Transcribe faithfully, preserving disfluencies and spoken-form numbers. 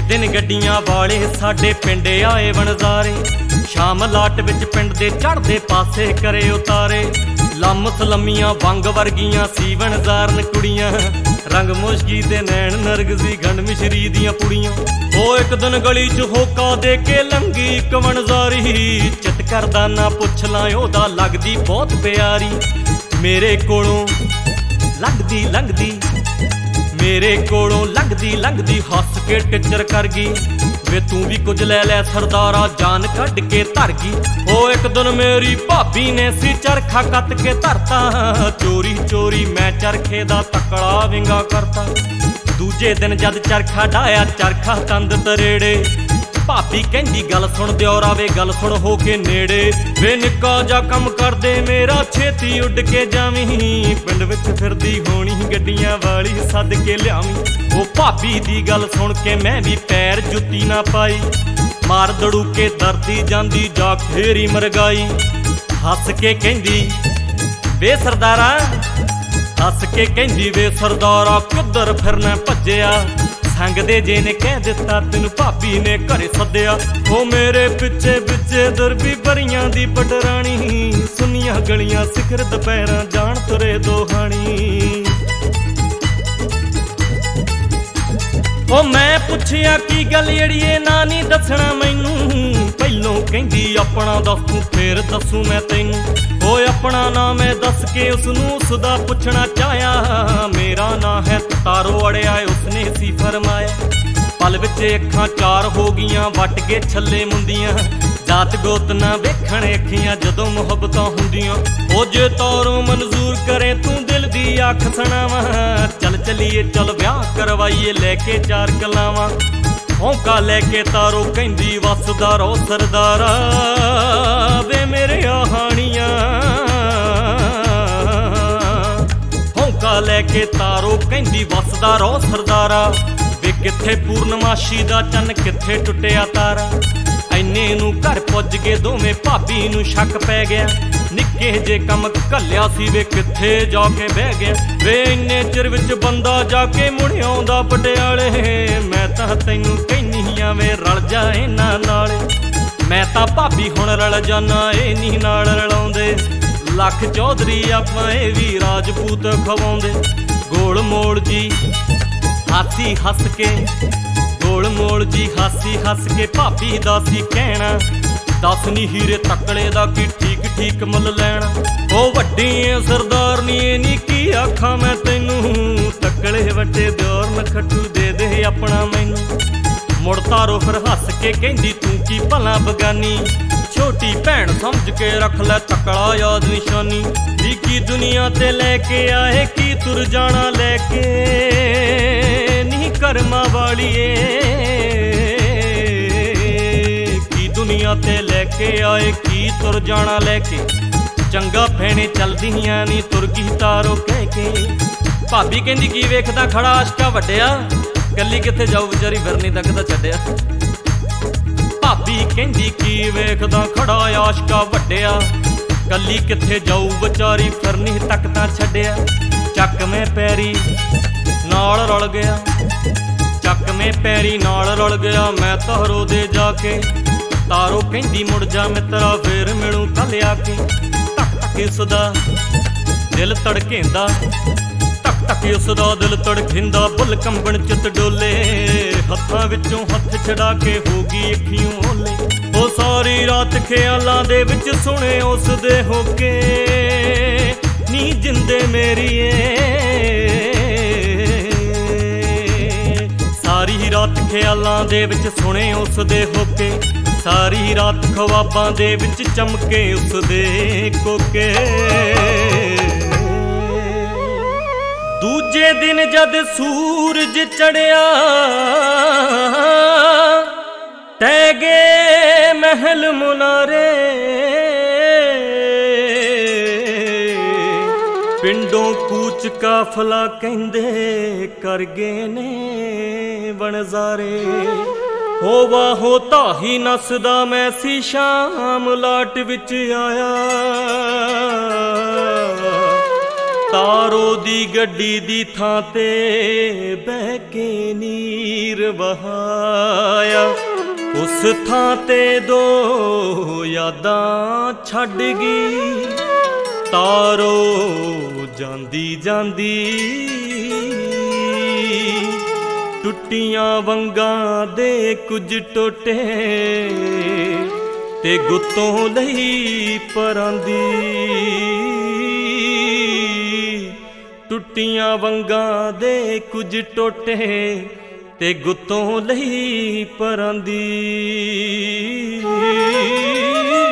दिन गड्डियां वाले साडे पिंड आए वनजारे, शाम लाट विच पिंड दे चढ़दे पासे करे उतारे। लम सलमियां वंग वर्गियां सी वनजारन कुड़ियां, रंग मुश्की ते नैन नरगसी गंड मिश्री दियां पुड़ियां। ओ एक दिन गली च होका दे के लंघी इक वनजारी, चित करदा ना पुछ ला ओदा लगदी बहुत प्यारी। मेरे कोलों लंघदी लंघदी मेरे कोलों लंघदी लंघदी हस के टिचर कर गई, वे तू भी कुछ ले लै सरदारा जान कढ़ के धर गई। ओ एक दिन मेरी भाभी ने सी चरखा कत के धरता, चोरी चोरी मैं चरखे दा तकड़ा विंगा करता। दूजे दिन जद चरखा डाया चरखा तंद तरेड़े, भाभी कहंदी गल सुन दियोरा वे गल सुन हो के नेड़े। वे निक्का जा कम कर दे मेरा छेती उड के जावी, पिंड विच फिरदी होनी गड्डियां वाली सद के लियावी। ओ भाभी दी गल सुन के मैं भी पैर जुत्ती ना पाई, मार दड़ूके दरदी जांदी जा फेरी मरगाई। हस के कहंदी वे सरदारा, हस के कहंदी वे सरदारा किधर फिरना भज्जिया, संग दे जे ने कह दिता तेनू भाभी ने घरे सद्दिया। ओ मेरे पिछे पिछे दरबी भरियां दी पटरानी, सुनिया गलियां सिखर दुपहरा जान तुरे दोहानी। ओ मैं पुछया की गल अड़िए ना नी दसना मैनू, पहलों कहंदी अपना दस तू फिर दसूं मैं तैनू। ओ अपना नाम मैं दस के उसनू उसदा पुछना चाहया, मेरा ना है तारो अड़िया उसने सी फरमाया। पल विच अखां चार हो गियां वट के छले मुंदियां, जात गोत ना वेखण अखियां जदों मुहब्बतां हुंदियां। ओ जे तारो मंजूर करे तू दिल दी आख सुणावां, चल चलिए चल ब्याह करवाइए लैके चार कलावां। औंका लैके तारो कहंदी वसदा रो सरदारा, वे मेरे हाणियां। औंका लैके तारो कहंदी वसदा रो सरदारा, वे किथे पूर्णमाशी दा चन्न किथे टुटिया तारा। इन्ने नू घर पुज के दोवें भाभी नू शक पै गया, निक्के जे कम घल्लिया सी वे किथे जाके बह गया। वे इन्ने चिर विच बंदा जाके मुड़ आउंदा पटियाले, मैं तां तैनू कहनी आ वे रल जा इन्हां नाल। मैं तां भाभी हुण रल जाना ए नी नाल रलाउंदे, लख चौधरी आपां ए वी राजपूत खवाउंदे। गोल मोड़ जी हासी हस के, गोल मोड़ जी हासी हस के भाभी दा सी कहना, दस नी हीरे तकड़े दा की ठीक ठीक मुल लैना। ओ वड्डी सरदारनी नी की आखां मैं तैनू, तकड़े वड्डे दियोर नखट्टू दे दे अपना मैनू। मुड़ तारो फिर हस के कहंदी तू की भला बगानी, छोटी भैन समझ के रख लै तकड़ा याद निशानी। दी की दुनिया ते लैके आए की तुर जाना लैके, नी कर्मा वालिए की दुनिया ते लैके आए की तुर जाना लैके। चंगा भैने चलदियां नी तुर गई तारो कह के। भाभी कहंदी की वेखदा खड़ा आशका वड्डिया, कल्ली किथे जाऊ विचारी फिरनी तक तां छड्डिया। भाभी कहंदी की वेखदा खड़ा आशका वड्डिया, कल्ली किथे जाऊ विचारी फिरनी तक तां छड्डिया। चक मैं पैरी नाल रल गया, चक मैं पैरी नाल रल गया मैं तारो दे जाके। तारो कहंदी मुड़ जा मित्रा फिर मिलूं कल आके। तक तक उसदा दिल तड़केंदा, तक तक उसदा दिल तड़केंदा, बुल कंबण चित डोले, हत्थां विचों हत्थ छड़ा के हो गई अखियों ओले। ओ सारी रात ख्यालां दे विच सुने उस दे होके, नी जिंदे मेरीए। सारी रात ख्यालां दे विच सुने उस दे होके, सारी रात ख्वाबां दे विच चमके उस दे कोके। दूजे दिन जद सूरज चढ़िया, तैगे महल मुनारे, पिंडों कूच काफला कहंदे कर गए ने बनजारे। हो वाहो ताही नसदा मैं सी शाम लाट विच आया, ਤਾਰੋ ਦੀ ਗੱਡੀ ਦੀ ਥਾਂ ਤੇ ਬਹਿ ਕੇ ਨੀਰ ਵਹਾਇਆ। ਉਸ ਥਾਂ ਤੇ ਦੋ ਯਾਦਾਂ ਛੱਡ ਗਈ ਤਾਰੋ ਜਾਂਦੀ ਜਾਂਦੀ। ਟੁੱਟੀਆਂ ਵੰਗਾਂ ਦੇ ਕੁਝ ਟੋਟੇ ਤੇ ਗੁੱਤੋਂ ਲਈ ਪਰਾਂਦੀ। ਟੁੱਟੀਆਂ ਵੰਗਾਂ ਦੇ ਕੁਝ ਟੋਟੇ ਤੇ ਗੁੱਤੋਂ ਲਈ ਪਰਾਂਦੀ।